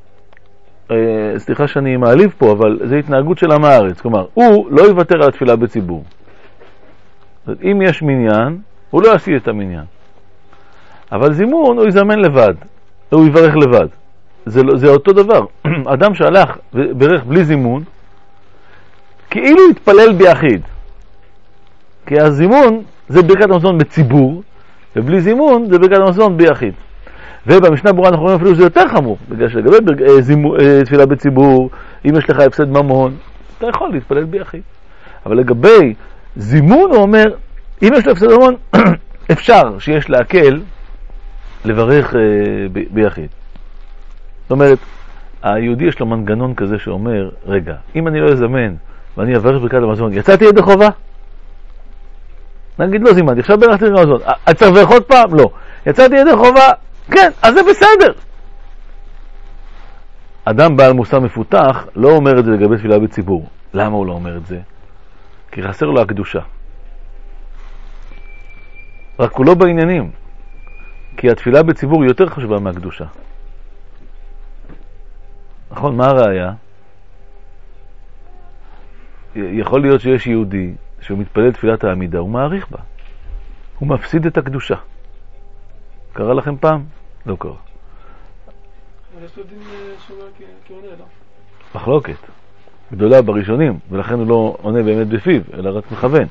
סליחה שאני מעליב פה, אבל זה התנהגות של עם הארץ. כלומר, הוא לא יוותר על התפילה בציבור. אם יש מניין, הוא לא יעשי את המניין. אבל זימון הוא יזמן לבד, הוא יברך לבד. זה, זה אותו דבר. אדם שהלך וברך בלי זימון, כאילו יתפלל ביחיד. כי הזימון זה ברכת המזון בציבור, ובלי זימון זה ברכת המזון ביחיד. ובמשנה ברורה אנחנו רואים אפילו שזה יותר חמור, בגלל שלגבי ברג... זימו... תפילה בציבור, אם יש לך הפסד ממון, אתה יכול להתפלל ביחיד. אבל לגבי זימון הוא אומר, אם יש לך הפסד ממון, אפשר שיש להקל לברך ב... ביחיד. זאת אומרת, היהודי יש לו מנגנון כזה שאומר, רגע, אם אני לא אזמן ואני אברך ברכת המזון, יצאתי ידי חובה? נגיד לא זימנתי, עכשיו ברכתי ברכת המזון, אני צריך לברך עוד פעם? לא. יצאתי ידי חובה? כן, אז זה בסדר. אדם בעל מוסר מפותח לא אומר את זה לגבי תפילה בציבור. למה הוא לא אומר את זה? כי חסר לו הקדושה. רק הוא לא בעניינים. כי התפילה בציבור היא יותר חשובה מהקדושה. נכון, מה הראיה? יכול להיות שיש יהודי שהוא מתפלל תפילת העמידה, הוא מעריך בה. הוא מפסיד את הקדושה. קרה לכם פעם? לא קרה. אבל יש לו דין שומר כעונה, לא? מחלוקת. גדולה בראשונים, ולכן הוא לא עונה באמת בפיו, אלא רק מכוון.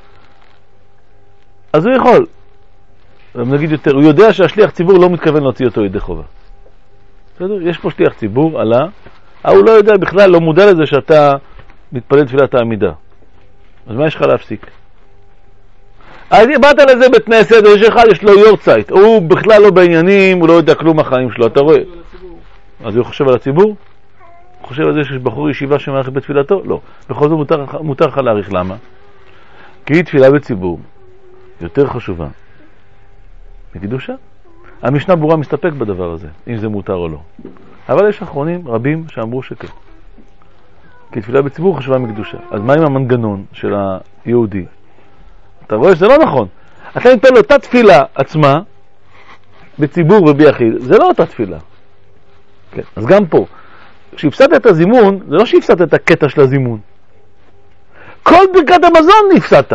אז הוא יכול. נגיד יותר, הוא יודע שהשליח ציבור לא מתכוון להוציא אותו ידי חובה. בסדר? יש פה שליח ציבור, עלה, אבל הוא לא יודע בכלל, לא מודע לזה שאתה מתפלל תפילת העמידה. אז מה יש לך להפסיק? אז באת לזה בית כנסת, יש אחד, יש לו יורצייט, הוא בכלל לא בעניינים, הוא לא יודע כלום מהחיים שלו, אתה רואה? אז הוא חושב על הציבור? הוא חושב על זה שיש בחור ישיבה שמערכת בתפילתו? לא. בכל זאת מותר, מותר לך להעריך. למה? כי תפילה בציבור יותר חשובה מקדושה. המשנה ברורה מסתפק בדבר הזה, אם זה מותר או לא. אבל יש אחרונים רבים שאמרו שכן. כי תפילה בציבור חשובה מקדושה. אז מה עם המנגנון של היהודי? אתה רואה שזה לא נכון. אתה נתן לו אותה תפילה עצמה, בציבור וביחיד, זה לא אותה תפילה. כן. אז גם פה, כשהפסדת את הזימון, זה לא שהפסדת את הקטע של הזימון. כל ברכת המזון נפסדת.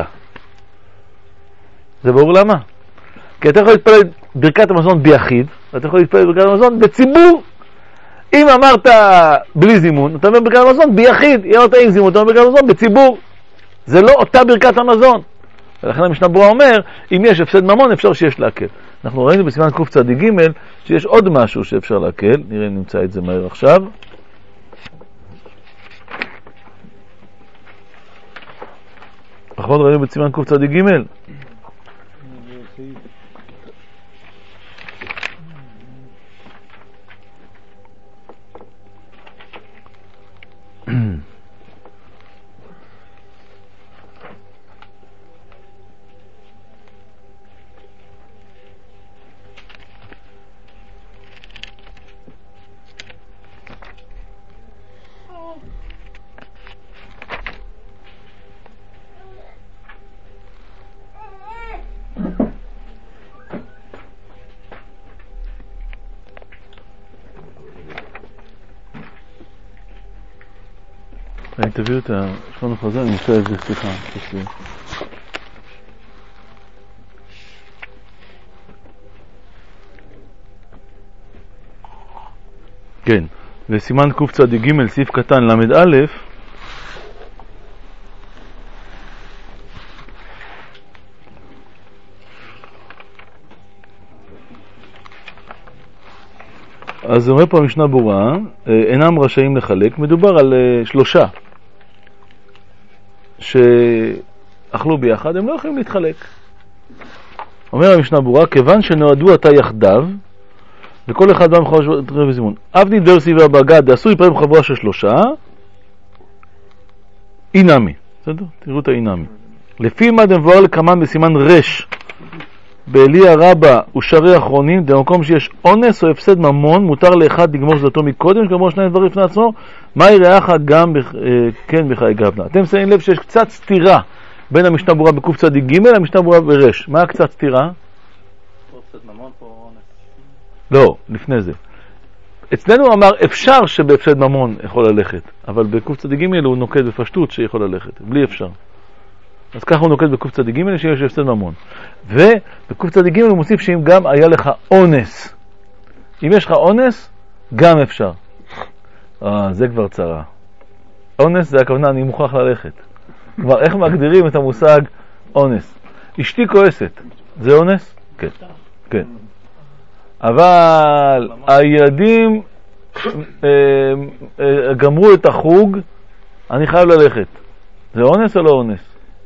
זה ברור למה? כי אתה יכול להתפלל ברכת המזון ביחיד, ואתה יכול להתפלל ברכת המזון בציבור. אם אמרת בלי זימון, אתה אומר ברכת המזון ביחיד. אם אמרת עם זימון, אתה אומר ברכת המזון בציבור. זה לא אותה ברכת המזון. ולכן המשנה ברורה אומר, אם יש הפסד ממון, אפשר שיש להקל. אנחנו ראינו בסימן קצ"ג שיש עוד משהו שאפשר להקל. נראה אם נמצא את זה מהר עכשיו. נכון, ראינו בסימן קצ"ג. אני תביאו את השכון החוזה, אני אמצא את זה, סליחה, תסליח. כן, וסימן קצ"ג, סעיף קטן למד א', אז אומר פה המשנה ברורה, אינם רשאים לחלק, מדובר על שלושה שאכלו ביחד, הם לא יכולים להתחלק. אומר המשנה ברורה, כיוון שנועדו עתה יחדיו, וכל אחד בא מחברה של וזימון. אבני דרסי והבגד, עשו יפרד בחברה של שלושה, אינמי. בסדר? תראו את האינמי. לפי מה דמבואר לקמן בסימן רש, באליה רבה ושרי אחרונים, במקום שיש אונס או הפסד ממון, מותר לאחד לגמור שדתו מקודם, שגמור שניים דברים לפני עצמו, מה יראך גם בח... כן בחיי גבנה. אתם שמים לב שיש קצת סתירה בין המשנה ברורה בקצ"ג למשנה ברורה ברש. מה קצת סתירה? פה הפסד ממון, פה אונס. לא, לפני זה. אצלנו הוא אמר אפשר שבהפסד ממון יכול ללכת, אבל בקצ"ג הוא נוקט בפשטות שיכול ללכת, בלי אפשר. אז ככה הוא נוקט בקצ"ג שיש הפסד ממון. ובקצ"ג הוא מוסיף שאם גם היה לך אונס, אם יש לך אונס, גם אפשר. אה, זה כבר צרה. אונס זה הכוונה, אני מוכרח ללכת. כבר איך מגדירים את המושג אונס? אשתי כועסת, זה אונס? כן. כן. אבל הילדים אה, אה, גמרו את החוג, אני חייב ללכת. זה אונס או לא אונס?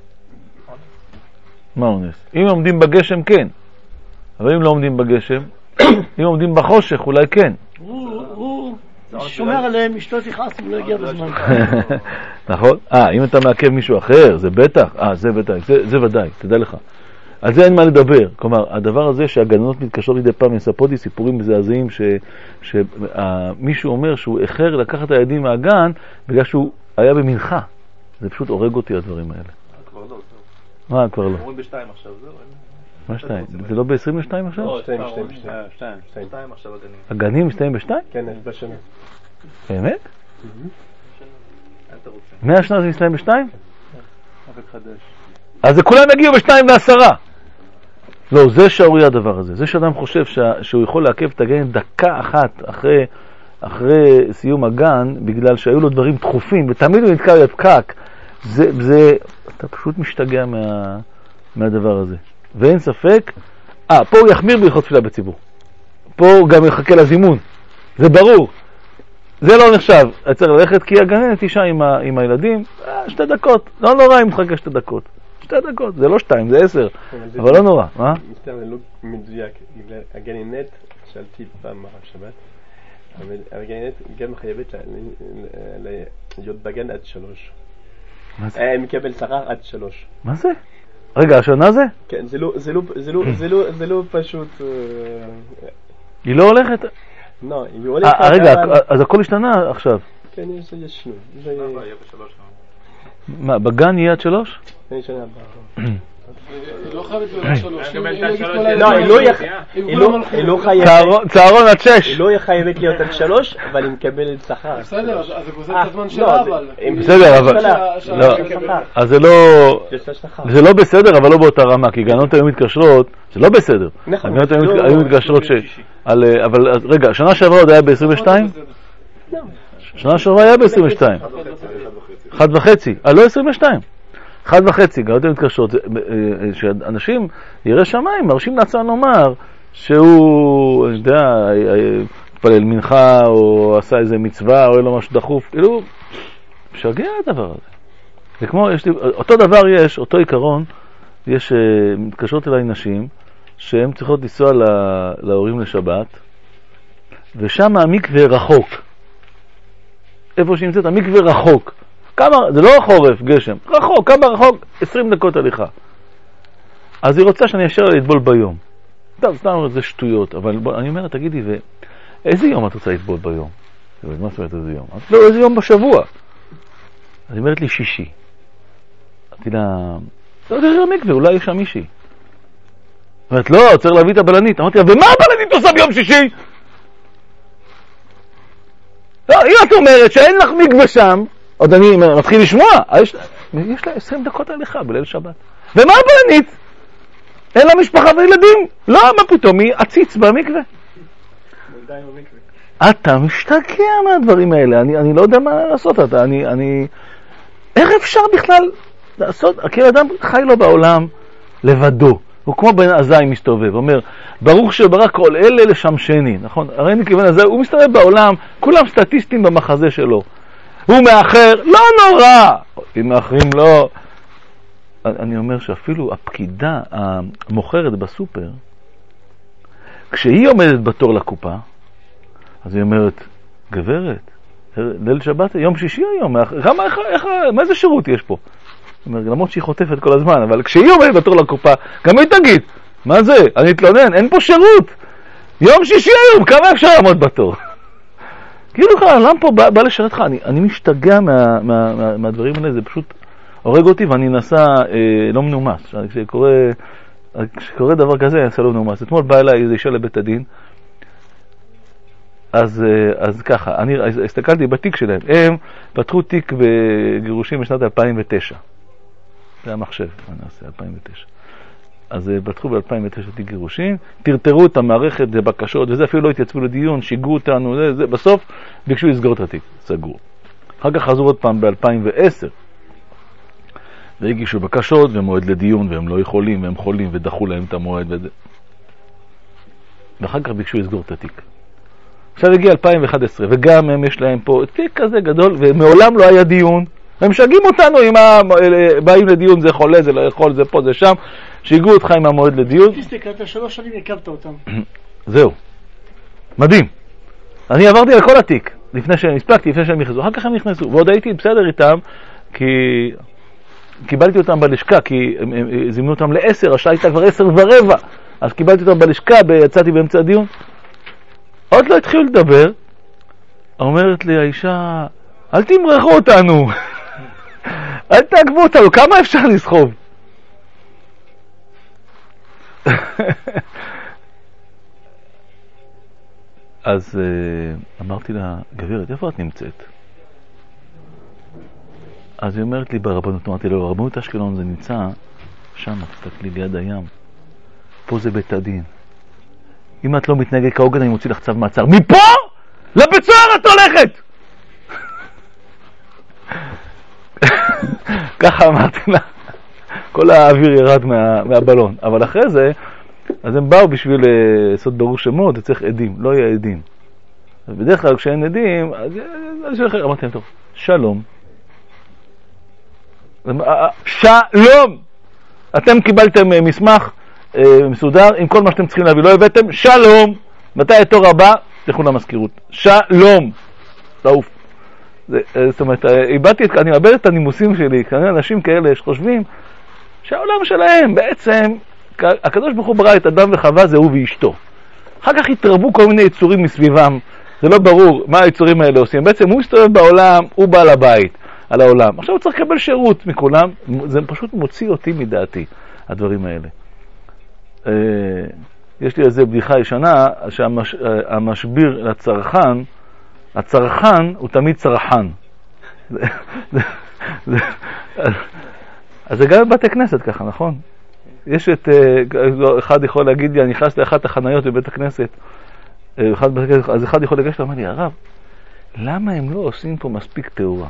מה אונס? אם עומדים בגשם כן, אבל אם לא עומדים בגשם, אם עומדים בחושך אולי כן. הוא שומר עליהם, אשתו תכעס אם לא הגיע בזמן. נכון? אה, אם אתה מעכב מישהו אחר, זה בטח, אה, זה בטח, זה ודאי, תדע לך. על זה אין מה לדבר. כלומר, הדבר הזה שהגננות מתקשרות לידי פעם, מספרות לי סיפורים מזעזעים שמישהו אומר שהוא איחר לקחת את הילדים מהגן בגלל שהוא היה במנחה. זה פשוט הורג אותי הדברים האלה. כבר לא, מה, כבר לא? אומרים בשתיים עכשיו, זהו. מה שתיים? זה לא ב-עשרים ושתיים עכשיו? לא, שתיים, שתיים, שתיים. שתיים עכשיו הגנים. הגנים מסתיים בשתיים? כן, בשנה. באמת? אל תרוצה. מהשנה זה מסתיים בשתיים? אופק חדש. אז זה כולם יגיעו בשתיים ועשרה. לא, זה שערוריה הדבר הזה. זה שאדם חושב שה, שהוא יכול לעכב את הגן דקה אחת אחרי, אחרי סיום הגן, בגלל שהיו לו דברים דחופים, ותמיד הוא נתקע לפקק, זה, זה, אתה פשוט משתגע מה, מהדבר הזה. ואין ספק, אה, פה הוא יחמיר בהלכות תפילה בציבור. פה הוא גם יחכה לזימון. זה ברור. זה לא נחשב. צריך ללכת כי הגננת אישה עם, ה, עם הילדים, אה, שתי דקות. לא נורא אם תחכה שתי דקות. שתי דקות, זה לא שתיים, זה עשר. אבל לא נורא. מה? מסתר, זה לא מדויק. הגננת, שאלתי פעם הרב שבת, הגננת גם חייבת להיות בגן עד שלוש. מה זה? מקבל שכר עד שלוש. מה זה? רגע, השנה זה? כן, זה לא, זה לא, זה לא, זה לא, זה לא פשוט... היא לא הולכת? לא, היא הולכת... רגע, אז הכל השתנה עכשיו. כן, יש שינוי. מה, יהיה בשלוש? מה, בגן יהיה עד שלוש? אני שנה הבאה. היא לא חייבת להיות עד שלוש. לא, היא לא חייבת... צהרון עד שש. היא לא חייבת להיות עד שלוש, אבל היא מקבלת שכר. בסדר, אז זה גוזל את הזמן שלה, אבל... בסדר, אבל... אז זה לא... זה לא בסדר, אבל לא באותה רמה, כי גננות היו מתקשרות, זה לא בסדר. גננות היו מתקשרות ש... אבל רגע, שנה שעברה עוד היה ב-עשרים ושתיים? שנה שעברה היה ב-עשרים ושתיים. אחד וחצי. אה, לא עשרים ושתיים. אחד וחצי, גננות היו מתקשרות. שאנשים, ירא שמיים, מרשים לעצמם לומר שהוא, אני יודע, התפלל מנחה, או עשה איזה מצווה, או לא משהו דחוף. כאילו, משגע הדבר הזה. זה כמו, יש לי, אותו דבר יש, אותו עיקרון, יש, מתקשרות אליי נשים, שהן צריכות לנסוע לה, להורים לשבת, ושם המקווה רחוק. איפה שהיא נמצאת, המקווה רחוק. כמה, זה לא חורף, גשם, רחוק, כמה רחוק? עשרים דקות הליכה. אז היא רוצה שאני אשאר לה לטבול ביום. טוב, סתם זה שטויות, אבל בוא, אני אומר, תגידי, איזה יום את רוצה לטבול ביום? מה זאת אומרת איזה יום? לא, איזה יום בשבוע. אז היא אומרת לי שישי. אמרתי לה, לא, זה המקווה, אולי יש שם מישהי. אומרת, לא, צריך להביא את הבלנית. אמרתי לה, ומה הבלנית עושה ביום שישי? לא, אם את אומרת שאין לך מקווה שם, עוד אני מתחיל לשמוע, יש לה עשרים דקות הליכה בליל שבת. ומה הבלנית? אין לה משפחה וילדים. לא, מה פתאום, היא עציץ במקווה. אתה משתגע מהדברים האלה, אני, אני לא יודע מה לעשות, אתה, אני, אני... איך אפשר בכלל לעשות? כי אדם חי לו בעולם לבדו. הוא כמו בן עזאי מסתובב, אומר, ברוך שברא כל אלה לשמשני, נכון? הרי אני כבן עזאי, הוא מסתובב בעולם, כולם סטטיסטים במחזה שלו. הוא מאחר, לא נורא! אם מאחרים לא... אני אומר שאפילו הפקידה המוכרת בסופר, כשהיא עומדת בתור לקופה, אז היא אומרת, גברת, ליל שבת, יום שישי היום, כמה, איך, איך, מה זה שירות יש פה? למרות שהיא חוטפת כל הזמן, אבל כשהיא עומדת בתור לקופה, גם היא תגיד, מה זה? אני אתלונן, אין פה שירות. יום שישי היום, כמה אפשר לעמוד בתור? כאילו לך, למה פה בא, בא לשרת לך? אני, אני משתגע מה, מה, מה, מהדברים האלה, זה פשוט הורג אותי, ואני נסע אה, לא מנומס. כשקורה, כשקורה דבר כזה, אני נסע לא מנומס. אתמול בא אליי איזה אישה לבית הדין, אז, אז ככה, אני הסתכלתי בתיק שלהם, הם פתחו תיק בגירושים בשנת אלפיים ותשע. זה המחשב, אני אעשה, אלפיים ותשע. אז פתחו ב-אלפיים ותשע תיק גירושים, טרטרו את המערכת, זה בקשות, וזה אפילו לא התייצבו לדיון, שיגעו אותנו, זה, זה, בסוף ביקשו לסגור את התיק, סגרו. אחר כך חזרו עוד פעם ב-אלפיים ועשר, והגישו בקשות ומועד לדיון, והם לא יכולים, והם חולים, ודחו להם את המועד, וזה. ואחר כך ביקשו לסגור את התיק. עכשיו הגיע אלפיים ואחת עשרה, וגם הם יש להם פה תיק כזה גדול, ומעולם לא היה דיון. הם שגעים אותנו עם הבאים לדיון, זה חולה, זה לא יכול, זה פה, זה שם. שיגעו אותך עם המועד לדיון. תסתכלת, שלוש שנים הקבת אותם. זהו. מדהים. אני עברתי על כל התיק, לפני שהם הספקתי, לפני שהם נכנסו. אחר כך הם נכנסו, ועוד הייתי בסדר איתם, כי קיבלתי אותם בלשכה, כי הם, הם זימנו אותם לעשר, השעה הייתה כבר עשר ורבע. אז קיבלתי אותם בלשכה, יצאתי באמצע הדיון. עוד לא התחילו לדבר, אומרת לי האישה, אל תמרחו אותנו, אל תעקבו אותנו, כמה אפשר לסחוב? אז אמרתי לה, גברת, איפה את נמצאת? אז היא אומרת לי ברבנות, אמרתי לו, רבנות אשקלון זה נמצא שם, תסתכלי ליד הים, פה זה בית הדין. אם את לא מתנהגת כהוגן, אני מוציא לך צו מעצר. מפה? לבית סוהר את הולכת! ככה אמרתי לה. כל האוויר ירד מה, מהבלון. אבל אחרי זה, אז הם באו בשביל לעשות ברור שמות, זה צריך עדים. לא יהיה עדים. בדרך כלל כשאין עדים, אז אני שואל אחר, אמרתי להם, טוב, שלום. שלום! אתם קיבלתם מסמך מסודר עם כל מה שאתם צריכים להביא, לא הבאתם, שלום! מתי התור הבא? תלכו למזכירות. שלום! לעוף. זאת אומרת, איבדתי, אני מאבד את הנימוסים שלי, כנראה אנשים כאלה שחושבים שהעולם שלהם בעצם, הקדוש ברוך הוא ברא את אדם וחווה זה הוא ואשתו. אחר כך התרבו כל מיני יצורים מסביבם, זה לא ברור מה היצורים האלה עושים. בעצם הוא מסתובב בעולם, הוא בעל הבית על העולם. עכשיו הוא צריך לקבל שירות מכולם, זה פשוט מוציא אותי מדעתי, הדברים האלה. יש לי איזו בדיחה ישנה, שהמשביר לצרכן, הצרכן הוא תמיד צרכן. אז זה גם בבתי כנסת ככה, נכון? יש את, אחד יכול להגיד לי, אני נכנס לאחת החניות בבית הכנסת, אז אחד יכול לגשת ואומר לי, הרב, למה הם לא עושים פה מספיק תאורה?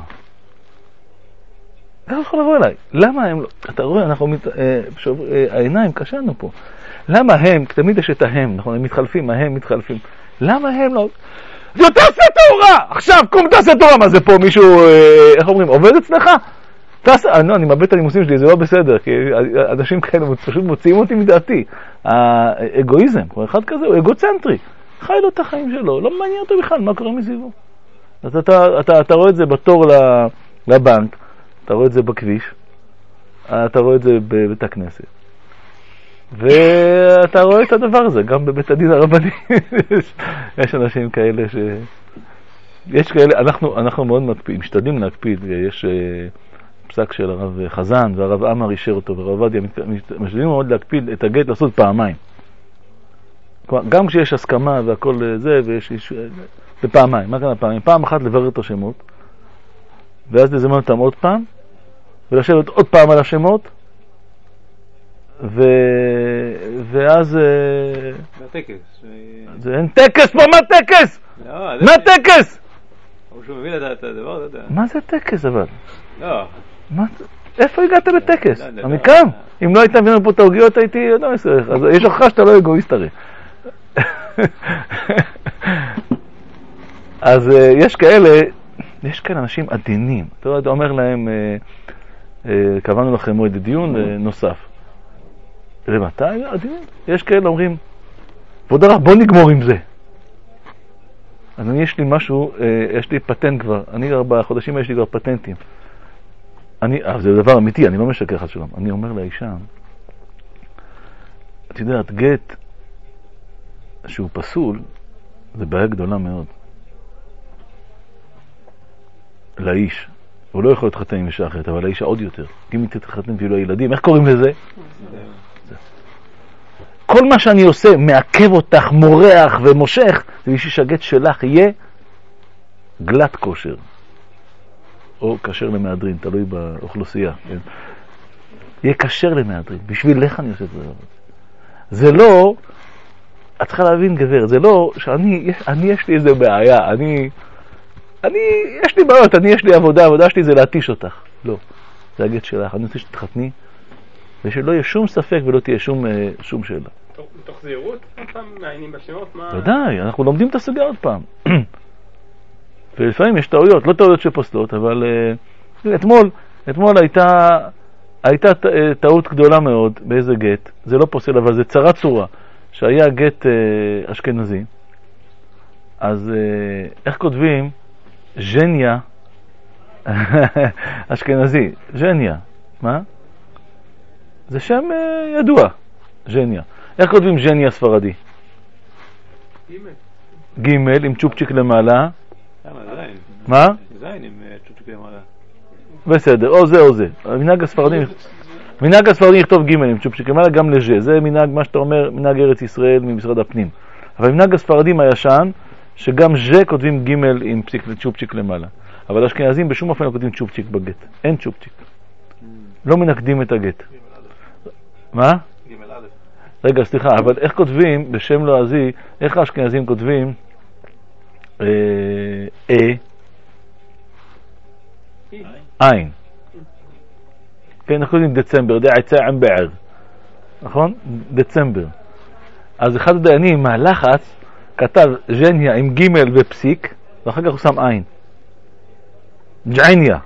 אתה יכול לבוא אליי, למה הם לא, אתה רואה, אנחנו, העיניים קשנו פה, למה הם, תמיד יש את ההם, נכון, הם מתחלפים, ההם מתחלפים, למה הם לא, זה תעשה תאורה, עכשיו קום תעשה תאורה, מה זה פה, מישהו, איך אומרים, עובד אצלך? תעשה, לא, אני מאבד את הנימוסים שלי, זה לא בסדר, כי אנשים כאלה פשוט מוציאים אותי מדעתי, האגואיזם, כל אחד כזה, הוא אגוצנטרי, חי לו את החיים שלו, לא מעניין אותו בכלל, מה קורה מסביבו. אז אתה, אתה, אתה רואה את זה בתור לבנק, אתה רואה את זה בכביש, אתה רואה את זה בבית הכנסת, ואתה רואה את הדבר הזה גם בבית הדין הרבני. יש אנשים כאלה ש... יש כאלה, אנחנו, אנחנו מאוד מקפידים, משתדלים להקפיד, יש פסק של הרב חזן והרב אמר אישר אותו והרב עובדיה, משתדלים מאוד להקפיד את הגט לעשות פעמיים. גם כשיש הסכמה והכל זה, ויש בפעמיים. מה כאן הפעמיים? פעם אחת לברר את השמות, ואז לזמן אותם עוד פעם, ולשבת עוד פעם על השמות, ו... ואז... מה טקס? זה אין טקס פה, מה טקס? מה טקס? הוא שהוא מבין את הדבר, אתה יודע. מה זה טקס אבל? לא. איפה הגעת לטקס? אני קם. אם לא היית מבינו פה את ההוגיות הייתי... אז יש הוכחה שאתה לא אגואיסט הרי. אז יש כאלה, יש כאלה אנשים עדינים. אתה אומר להם, קבענו לכם מועד דיון נוסף. למתי? עדינים. יש כאלה אומרים, כבוד הרב, בוא נגמור עם זה. אז אני, יש לי משהו, יש לי פטנט כבר. אני ארבעה חודשים יש לי כבר פטנטים. אני, זה דבר אמיתי, אני לא משקר חס שלום. אני אומר לאישה, את יודעת, גט שהוא פסול, זה בעיה גדולה מאוד. לאיש. הוא לא יכול להתחתן עם אישה אחרת, אבל לאישה עוד יותר. אם היא תתחתן ויהיו לו ילדים, איך קוראים לזה? כל מה שאני עושה, מעכב אותך, מורח ומושך, זה בשביל שהגט שלך יהיה גלת כושר. או כשר למהדרין, תלוי באוכלוסייה. כן? יהיה כשר למהדרין. בשביל לך אני עושה את זה. זה לא, את צריכה להבין גבר, זה לא שאני, אני יש לי איזה בעיה, אני, אני, יש לי בעיות, אני יש לי עבודה, העבודה שלי זה להתיש אותך. לא, זה הגט שלך, אני רוצה שתתחתני, ושלא יהיה שום ספק ולא תהיה שום, שום שאלה. מתוך זהירות, פעם מעיינים בשמות, מה... ודאי, אנחנו לומדים את הסוגיה עוד פעם. ולפעמים יש טעויות, לא טעויות שפוסלות, אבל uh, אתמול, אתמול הייתה, הייתה טעות גדולה מאוד באיזה גט, זה לא פוסל, אבל זה צרה צורה, שהיה גט uh, אשכנזי, אז uh, איך כותבים? ז'ניה, אשכנזי, ז'ניה, מה? זה שם uh, ידוע, ז'ניה. איך כותבים ז'ניה ספרדי? ג' עם צ'ופצ'יק למעלה. מה? זין עם צ'ופצ'יק למעלה. בסדר, או זה או זה. מנהג הספרדים, מנהג הספרדים יכתוב ג' עם צ'ופצ'יק למעלה גם לז'ה. זה מנהג, מה שאתה אומר, מנהג ארץ ישראל ממשרד הפנים. אבל מנהג הספרדים הישן, שגם ז'ה כותבים ג' עם צ'ופצ'יק למעלה. אבל אשכנזים בשום אופן לא כותבים צ'ופצ'יק בגט. אין צ'ופצ'יק. לא מנקדים את הגט. מה? רגע, סליחה, אבל איך כותבים, בשם לועזי, איך האשכנזים כותבים אה, אה, עין. כן, איך כותבים דצמבר, דעצה עם בער. נכון? דצמבר. אז אחד הדיינים מהלחץ כתב ז'ניה עם ג' ופסיק, ואחר כך הוא שם עין. ג'עניה.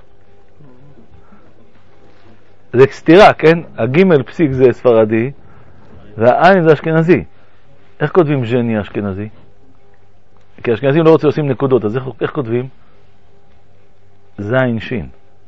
זה סתירה, כן? הג' פסיק זה ספרדי, והעין זה אשכנזי. איך כותבים ז'ניה אשכנזי? כי האשכנזים לא רוצים לשים נקודות, אז איך, איך כותבים? זין שין.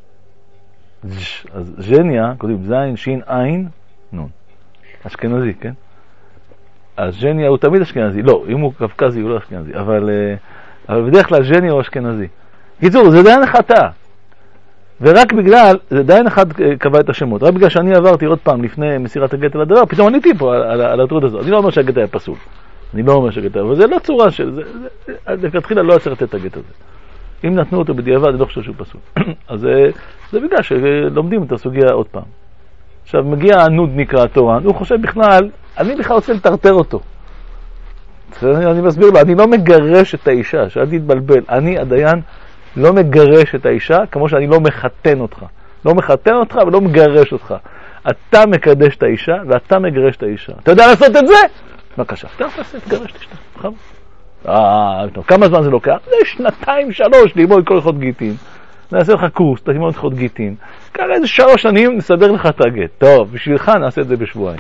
אז ז'ניה, כותבים זין שין עין נון. אשכנזי, כן? אז ז'ניה הוא תמיד אשכנזי. לא, אם הוא קפקזי הוא לא אשכנזי, אבל, אבל בדרך כלל ז'ניה הוא אשכנזי. קיצור, זה דיין חטא. ורק בגלל, זה דיין אחד קבע את השמות, רק בגלל שאני עברתי עוד פעם לפני מסירת הגט על הדבר, פתאום עניתי פה על, על, על הטעות הזאת. אני לא אומר שהגט היה פסול. אני לא אומר שהגט היה, אבל זה לא צורה של, זה, זה, לכתחילה לא צריך לתת את הגט הזה. אם נתנו אותו בדיעבד, אני לא חושב שהוא פסול. אז זה, זה בגלל שלומדים את הסוגיה עוד פעם. עכשיו מגיע הנודניק התורן, הוא חושב בכלל, אני בכלל רוצה לטרטר אותו. אני, אני מסביר לו, אני לא מגרש את האישה, שאל תתבלבל, אני הדיין לא מגרש את האישה, כמו שאני לא מחתן אותך. לא מחתן אותך ולא מגרש אותך. אתה מקדש את האישה ואתה מגרש את האישה. אתה יודע לעשות את זה? בבקשה, אתה יכול לעשות, תגרש את האישה. נכון? אה, טוב, כמה זמן זה לוקח? זה שנתיים, שלוש, ללמוד כל הלכות גיטין. נעשה לך קורס, תלמוד הלכות גיטין. ככה איזה שלוש שנים נסדר לך את הגט. טוב, בשבילך נעשה את זה בשבועיים.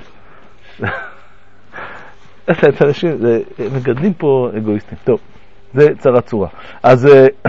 את האנשים, מגדלים פה אגואיסטים. טוב, זה צרת צורה. אז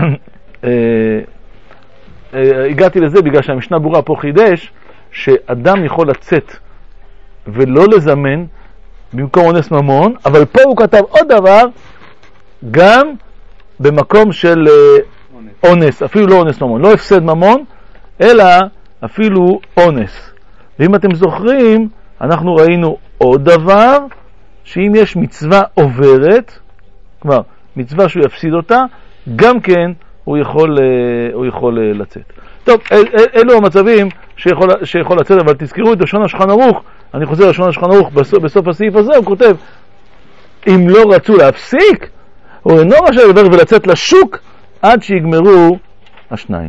הגעתי לזה בגלל שהמשנה ברורה פה חידש שאדם יכול לצאת ולא לזמן במקום אונס ממון, אבל פה הוא כתב עוד דבר, גם במקום של אונס, אפילו לא אונס ממון, לא הפסד ממון, אלא אפילו אונס. ואם אתם זוכרים, אנחנו ראינו עוד דבר, שאם יש מצווה עוברת, כלומר, מצווה שהוא יפסיד אותה, גם כן הוא יכול, הוא יכול לצאת. טוב, אל, אל, אלו המצבים שיכול, שיכול לצאת, אבל תזכרו את לשון השולחן ערוך, אני חוזר לשון השולחן ערוך בסוף, בסוף הסעיף הזה, הוא כותב, אם לא רצו להפסיק, הוא אינו רשאי לדבר ולצאת לשוק, עד שיגמרו השניים.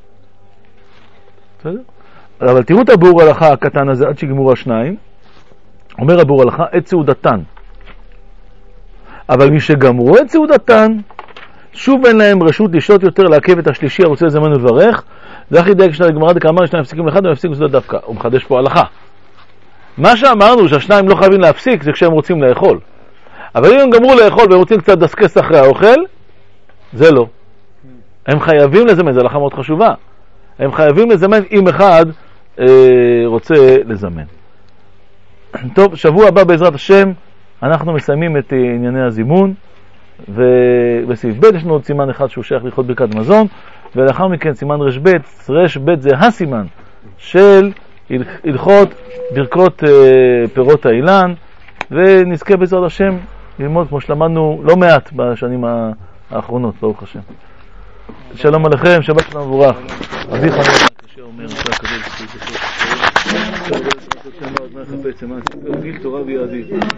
בסדר? אבל תראו את הבור הלכה הקטן הזה, עד שיגמרו השניים, אומר הבור הלכה, את סעודתן. אבל מי שגמרו את סעודתן, שוב אין להם רשות לשתות יותר, לעכב את השלישי הרוצה לזמן ולברך, ואחי דייק שנה לגמרא דקאמר, שניים מפסיקים לאחד ומפסיקים סעודה דווקא. הוא מחדש פה הלכה. מה שאמרנו שהשניים לא חייבים להפסיק, זה כשהם רוצים לאכול. אבל אם הם גמרו לאכול והם רוצים קצת דסקס אחרי האוכל, זה לא. הם חייבים לזמן, זו הלכה מאוד חשובה. הם חייבים לזמן אם אחד אה, רוצה לזמן. טוב, שבוע הבא בעזרת השם, אנחנו מסיימים את ענייני הזימון, ובסעיף ב' יש לנו עוד סימן אחד שהוא שייך להלכות ברכת מזון, ולאחר מכן סימן רש ב', רש ב' זה הסימן של הלכות ברכות אה, פירות האילן, ונזכה בעזרת השם ללמוד כמו שלמדנו לא מעט בשנים האחרונות, ברוך השם. שלום עליכם, שבת שלום מבורך. אביך אני קשה אומר, אתה הקדוש ברוך הוא, תורה ויהדות.